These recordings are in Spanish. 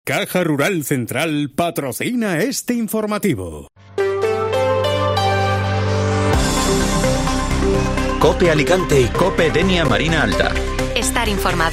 Caja Rural Central patrocina este informativo. COPE Alicante y COPE Denia Marina Alta. Estar informado.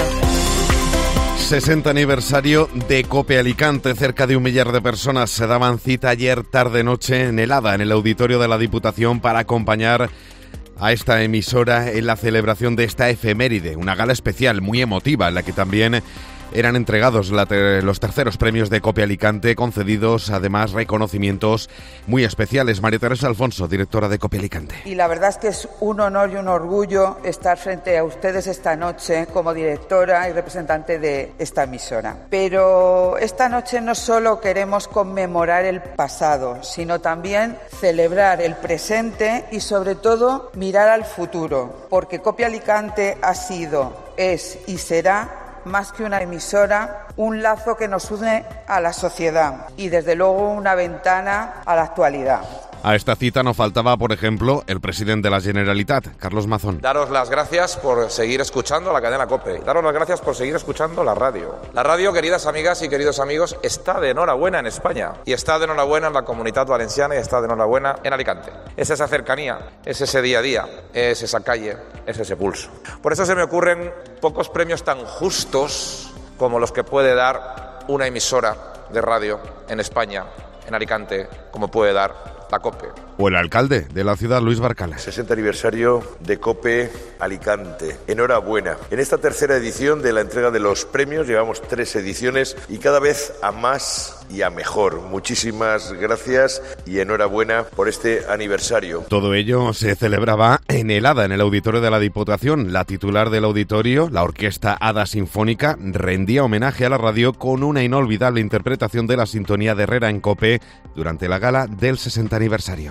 60 aniversario de COPE Alicante. Cerca de 1 millar de personas se daban cita ayer tarde-noche en el ADA, en el auditorio de la Diputación, para acompañar a esta emisora en la celebración de esta efeméride, una gala especial muy emotiva en la que también eran entregados los terceros premios de COPE Alicante, concedidos además reconocimientos muy especiales. María Teresa Alfonso, directora de COPE Alicante. Y la verdad es que es un honor y un orgullo estar frente a ustedes esta noche como directora y representante de esta emisora. Pero esta noche no solo queremos conmemorar el pasado, sino también celebrar el presente y sobre todo mirar al futuro, porque COPE Alicante ha sido, es y será más que una emisora, un lazo que nos une a la sociedad y desde luego una ventana a la actualidad. A esta cita no faltaba, por ejemplo, el presidente de la Generalitat, Carlos Mazón. Daros las gracias por seguir escuchando la cadena COPE. Daros las gracias por seguir escuchando la radio. La radio, queridas amigas y queridos amigos, está de enhorabuena en España. Y está de enhorabuena en la Comunidad Valenciana y está de enhorabuena en Alicante. Es esa cercanía, es ese día a día, es esa calle, es ese pulso. Por eso se me ocurren pocos premios tan justos como los que puede dar una emisora de radio en España, en Alicante, como puede dar la COPE. O el alcalde de la ciudad, Luis Barcala. 60 aniversario de COPE Alicante. Enhorabuena. En esta tercera edición de la entrega de los premios, llevamos 3 ediciones y cada vez a más y a mejor. Muchísimas gracias y enhorabuena por este aniversario. Todo ello se celebraba en el ADA, en el auditorio de la Diputación. La titular del auditorio, la Orquesta ADA Sinfónica, rendía homenaje a la radio con una inolvidable interpretación de la sintonía de Herrera en COPE durante la gala del 60 aniversario.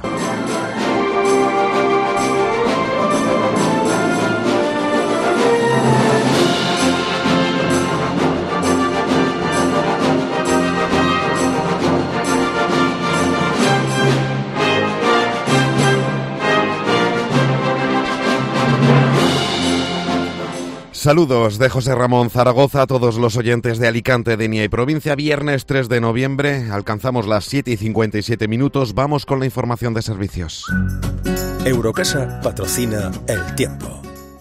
Saludos de José Ramón Zaragoza a todos los oyentes de Alicante, Denia y provincia. Viernes 3 de noviembre, alcanzamos las 7:57. Vamos con la información de servicios. Eurocasa patrocina el tiempo.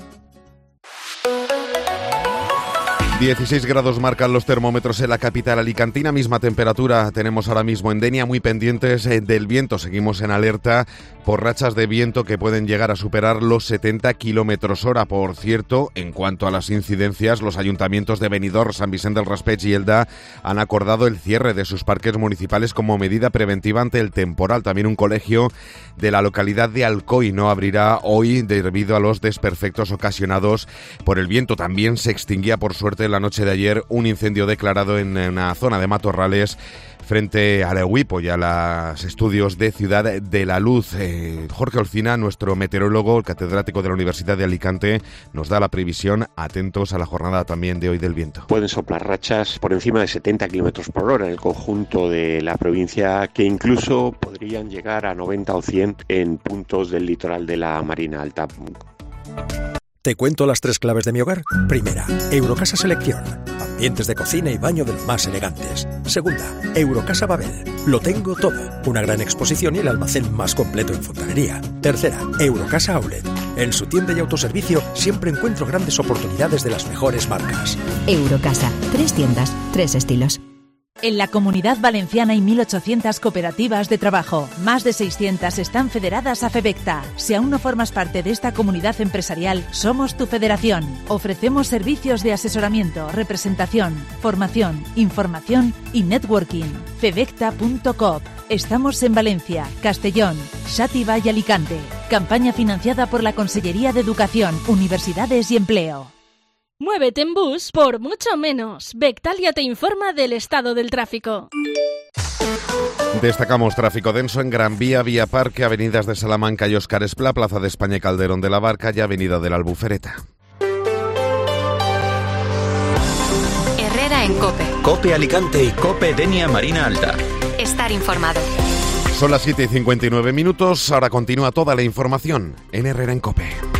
16 grados marcan los termómetros en la capital alicantina, misma temperatura tenemos ahora mismo en Denia, muy pendientes del viento. Seguimos en alerta por rachas de viento que pueden llegar a superar los 70 km/h. Por cierto, en cuanto a las incidencias, los ayuntamientos de Benidorm, San Vicente del Raspeig y Elda han acordado el cierre de sus parques municipales como medida preventiva ante el temporal. También un colegio de la localidad de Alcoy no abrirá hoy debido a los desperfectos ocasionados por el viento. También se extinguía, por suerte, la noche de ayer un incendio declarado en una zona de matorrales frente a la UIPO y a los estudios de Ciudad de la Luz. Jorge Olcina, nuestro meteorólogo, el catedrático de la Universidad de Alicante, nos da la previsión. Atentos a la jornada también de hoy del viento. Pueden soplar rachas por encima de 70 km/h en el conjunto de la provincia, que incluso podrían llegar a 90 o 100 en puntos del litoral de la Marina Alta. ¿Te cuento las 3 claves de mi hogar? Primera, Eurocasa Selección. Ambientes de cocina y baño de los más elegantes. Segunda, Eurocasa Babel. Lo tengo todo. Una gran exposición y el almacén más completo en fontanería. Tercera, Eurocasa Outlet. En su tienda y autoservicio siempre encuentro grandes oportunidades de las mejores marcas. Eurocasa. 3 tiendas, 3 estilos. En la Comunidad Valenciana hay 1.800 cooperativas de trabajo. Más de 600 están federadas a FEVECTA. Si aún no formas parte de esta comunidad empresarial, somos tu federación. Ofrecemos servicios de asesoramiento, representación, formación, información y networking. fevecta.coop. Estamos en Valencia, Castellón, Xàtiva y Alicante. Campaña financiada por la Consellería de Educación, Universidades y Empleo. Muévete en bus por mucho menos. Bectalia te informa del estado del tráfico. Destacamos tráfico denso en Gran Vía, Vía Parque, avenidas de Salamanca y Óscar Esplá, Plaza de España y Calderón de la Barca y Avenida de la Albufereta. Herrera en COPE. COPE Alicante y COPE Denia Marina Alta. Estar informado. Son las 7:59. Ahora continúa toda la información en Herrera en COPE.